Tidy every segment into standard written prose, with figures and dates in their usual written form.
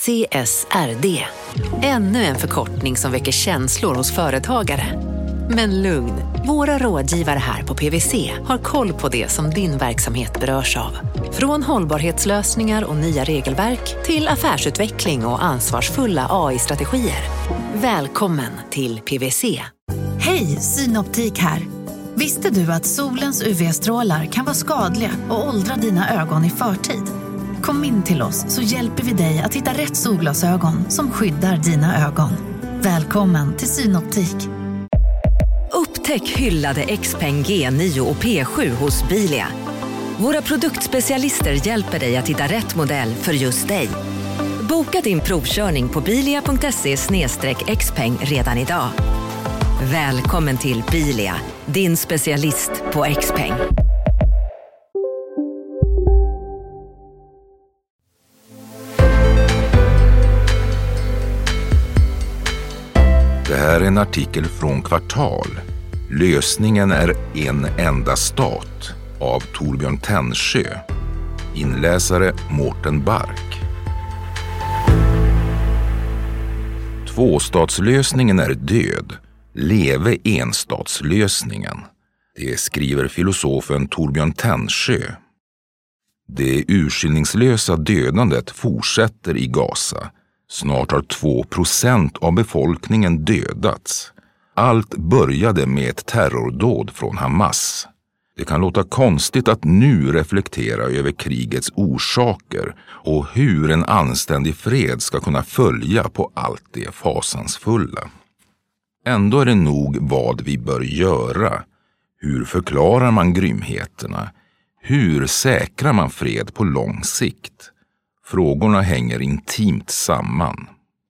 CSRD. Ännu en förkortning som väcker känslor hos företagare. Men lugn, våra rådgivare här på PwC har koll på det som din verksamhet berörs av. Från hållbarhetslösningar och nya regelverk till affärsutveckling och ansvarsfulla AI-strategier. Välkommen till PwC. Hej, Synoptik här. Visste du att solens UV-strålar kan vara skadliga och åldra dina ögon i förtid? Kom in till oss så hjälper vi dig att hitta rätt solglasögon som skyddar dina ögon. Välkommen till Synoptik. Upptäck hyllade XPeng G9 och P7 hos Bilia. Våra produktspecialister hjälper dig att hitta rätt modell för just dig. Boka din provkörning på bilia.se/xpeng redan idag. Välkommen till Bilia, din specialist på XPeng. Det här är en artikel från Kvartal. Lösningen är en enda stat av Torbjörn Tännsjö. Inläsare Mårten Bark. Tvåstatslösningen är död. Leve enstatslösningen. Det skriver filosofen Torbjörn Tännsjö. Det urskillningslösa dödandet fortsätter i Gaza. Snart har 2% av befolkningen dödats. Allt började med ett terrordåd från Hamas. Det kan låta konstigt att nu reflektera över krigets orsaker och hur en anständig fred ska kunna följa på allt det fasansfulla. Ändå är det nog vad vi bör göra. Hur förklarar man grymheterna? Hur säkrar man fred på lång sikt? Frågorna hänger intimt samman.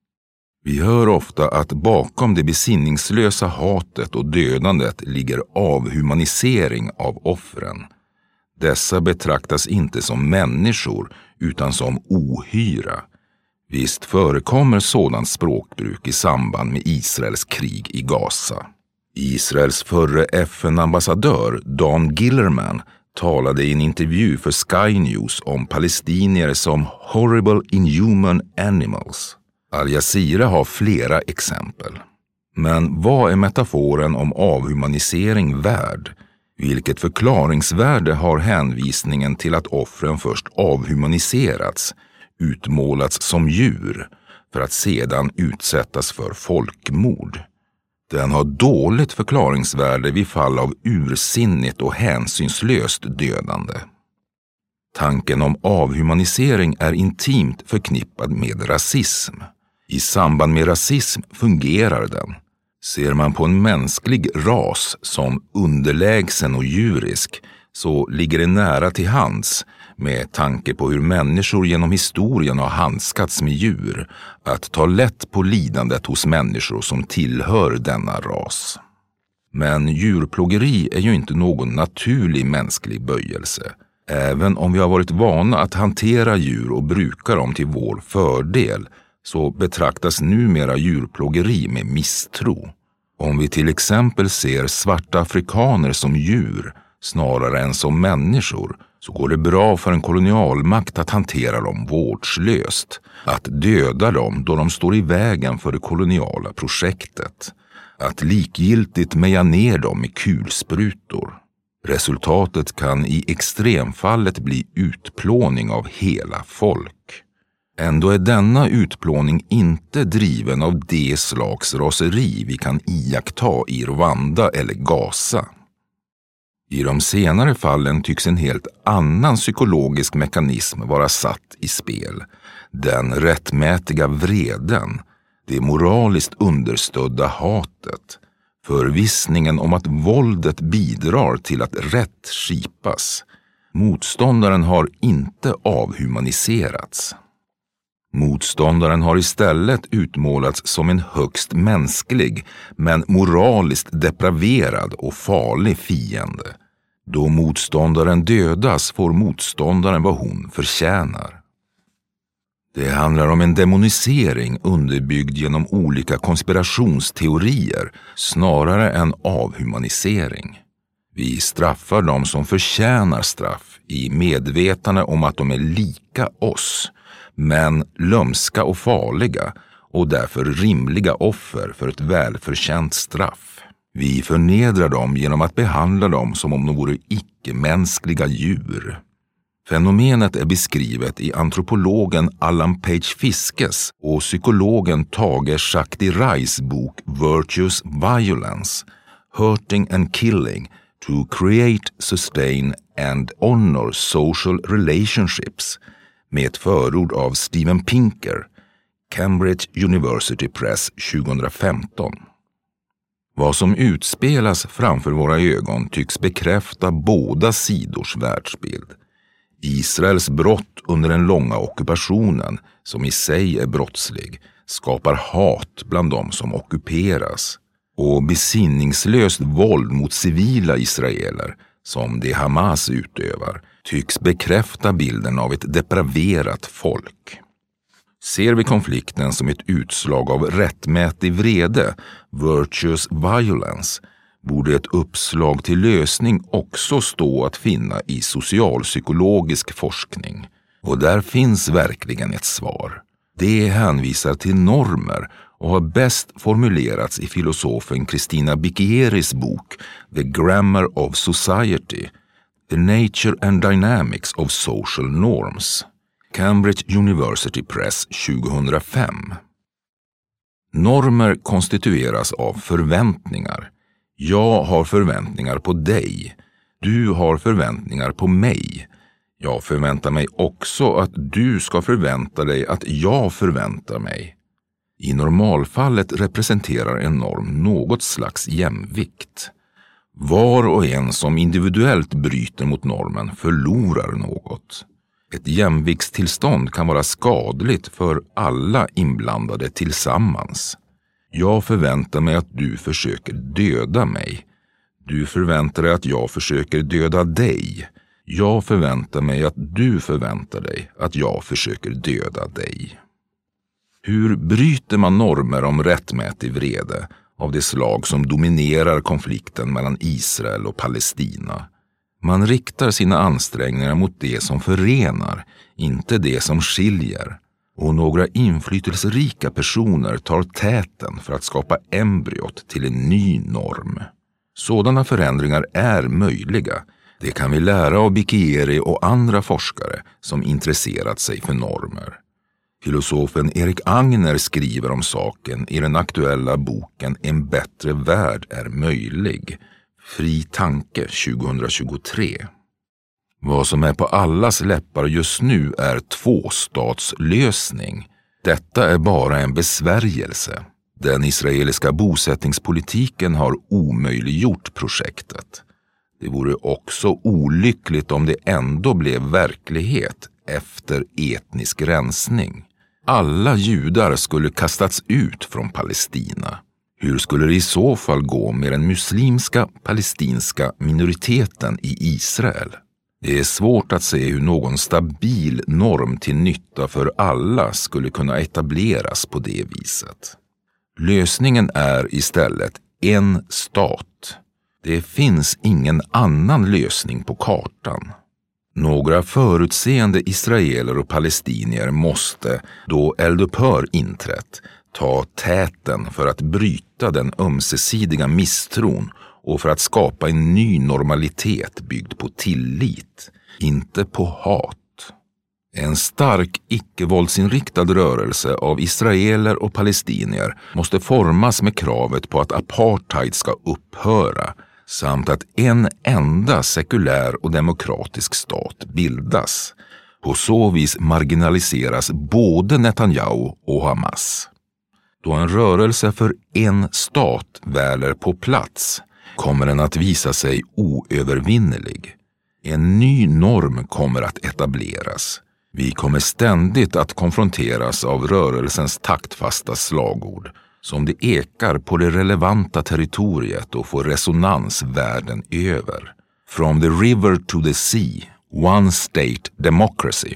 Vi hör ofta att bakom det besinningslösa hatet och dödandet ligger avhumanisering av offren. Dessa betraktas inte som människor utan som ohyra. Visst förekommer sådant språkbruk i samband med Israels krig i Gaza. Israels förre FN-ambassadör Dan Gillerman talade i en intervju för Sky News om palestinier som horrible inhuman animals. Al Jazeera har flera exempel. Men vad är metaforen om avhumanisering värd? Vilket förklaringsvärde har hänvisningen till att offren först avhumaniserats, utmålats som djur, för att sedan utsättas för folkmord? Den har dåligt förklaringsvärde vid fall av ursinnigt och hänsynslöst dödande. Tanken om avhumanisering är intimt förknippad med rasism. I samband med rasism fungerar den. Ser man på en mänsklig ras som underlägsen och djurisk så ligger det nära till hands, med tanke på hur människor genom historien har handskats med djur, att ta lätt på lidandet hos människor som tillhör denna ras. Men djurplågeri är ju inte någon naturlig mänsklig böjelse. Även om vi har varit vana att hantera djur och bruka dem till vår fördel, så betraktas numera djurplågeri med misstro. Om vi till exempel ser svarta afrikaner som djur snarare än som människor, så går det bra för en kolonialmakt att hantera dem vårdslöst, att döda dem då de står i vägen för det koloniala projektet, att likgiltigt meja ner dem med kulsprutor. Resultatet kan i extremfallet bli utplåning av hela folk. Ändå är denna utplåning inte driven av det slags raseri vi kan iaktta i Rwanda eller Gaza. I de senare fallen tycks en helt annan psykologisk mekanism vara satt i spel. Den rättmätiga vreden, det moraliskt understödda hatet, förvissningen om att våldet bidrar till att rätt skipas. Motståndaren har inte avhumaniserats. Motståndaren har istället utmålats som en högst mänsklig men moraliskt depraverad och farlig fiende. Då motståndaren dödas får motståndaren vad hon förtjänar. Det handlar om en demonisering underbyggd genom olika konspirationsteorier snarare än avhumanisering. Vi straffar dem som förtjänar straff i medvetande om att de är lika oss, men lömska och farliga och därför rimliga offer för ett välförtjänt straff. Vi förnedrar dem genom att behandla dem som om de vore icke-mänskliga djur. Fenomenet är beskrivet i antropologen Allan Page Fiskes och psykologen Tage Shakti-Rais bok Virtuous Violence, Hurting and Killing to Create, Sustain and Honor Social Relationships, med ett förord av Steven Pinker, Cambridge University Press 2015. Vad som utspelas framför våra ögon tycks bekräfta båda sidors världsbild. Israels brott under den långa ockupationen, som i sig är brottslig, skapar hat bland dem som ockuperas. Och besinningslöst våld mot civila israeler, som det Hamas utövar, tycks bekräfta bilden av ett depraverat folk. Ser vi konflikten som ett utslag av rättmätig vrede, virtuous violence, borde ett uppslag till lösning också stå att finna i socialpsykologisk forskning. Och där finns verkligen ett svar. Det hänvisar till normer och har bäst formulerats i filosofen Christina Bicchieris bok The Grammar of Society, The Nature and Dynamics of Social Norms, Cambridge University Press 2005. Normer konstitueras av förväntningar. Jag har förväntningar på dig. Du har förväntningar på mig. Jag förväntar mig också att du ska förvänta dig att jag förväntar mig. I normalfallet representerar en norm något slags jämvikt. Var och en som individuellt bryter mot normen förlorar något. Ett jämviktstillstånd kan vara skadligt för alla inblandade tillsammans. Jag förväntar mig att du försöker döda mig. Du förväntar dig att jag försöker döda dig. Jag förväntar mig att du förväntar dig att jag försöker döda dig. Hur bryter man normer om rättmätig vrede av det slag som dominerar konflikten mellan Israel och Palestina? Man riktar sina ansträngningar mot det som förenar, inte det som skiljer. Och några inflytelserika personer tar täten för att skapa embryot till en ny norm. Sådana förändringar är möjliga. Det kan vi lära av Bicchieri och andra forskare som intresserat sig för normer. Filosofen Erik Agner skriver om saken i den aktuella boken En bättre värld är möjlig, Fri tanke 2023. Vad som är på allas läppar just nu är tvåstatslösning. Detta är bara en besvärjelse. Den israeliska bosättningspolitiken har omöjliggjort projektet. Det vore också olyckligt om det ändå blev verklighet efter etnisk rensning. Alla judar skulle kastats ut från Palestina. Hur skulle det i så fall gå med den muslimska palestinska minoriteten i Israel? Det är svårt att se hur någon stabil norm till nytta för alla skulle kunna etableras på det viset. Lösningen är istället en stat. Det finns ingen annan lösning på kartan. Några förutseende israeler och palestinier måste, då eldupphör inträtt, ta täten för att bryta den ömsesidiga misstron och för att skapa en ny normalitet byggd på tillit, inte på hat. En stark icke-våldsinriktad rörelse av israeler och palestinier måste formas med kravet på att apartheid ska upphöra samt att en enda sekulär och demokratisk stat bildas. På så vis marginaliseras både Netanyahu och Hamas. Då en rörelse för en stat väl är på plats kommer den att visa sig oövervinnerlig. En ny norm kommer att etableras. Vi kommer ständigt att konfronteras av rörelsens taktfasta slagord som det ekar på det relevanta territoriet och får resonans världen över. From the river to the sea, one state democracy.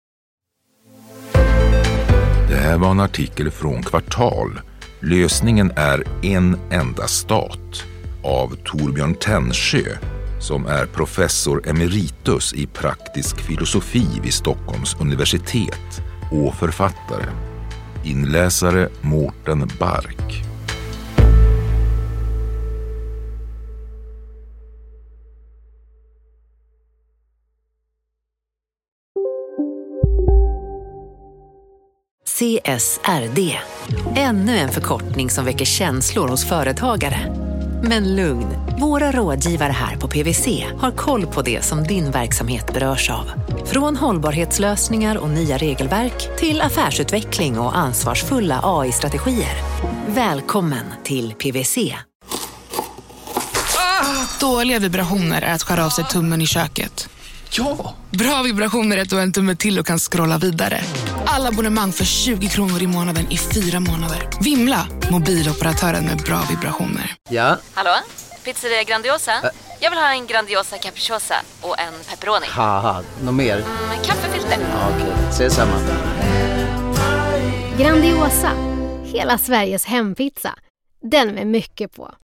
Det här var en artikel från Kvartal. Lösningen är en enda stat av Torbjörn Tännsjö, som är professor emeritus i praktisk filosofi vid Stockholms universitet och författare. Inläsare Mårten Bark. CSRD. Ännu en förkortning som väcker känslor hos företagare. Men lugn, våra rådgivare här på PwC har koll på det som din verksamhet berörs av. Från hållbarhetslösningar och nya regelverk till affärsutveckling och ansvarsfulla AI-strategier. Välkommen till PwC. Dåliga vibrationer är att skära av sig tummen i köket. Ja! Bra vibrationer är att du har en tumme till och kan scrolla vidare. Alla abonnemang för 20 kronor i månaden i 4 månader. Vimla! Mobiloperatören med bra vibrationer. Ja? Hallå? Pizzeria Grandiosa? Jag vill ha en Grandiosa capriciosa och en pepperoni. Haha, något mer? Kaffefilter. Ja, okej, ses samma. Grandiosa, hela Sveriges hempizza. Den med mycket på.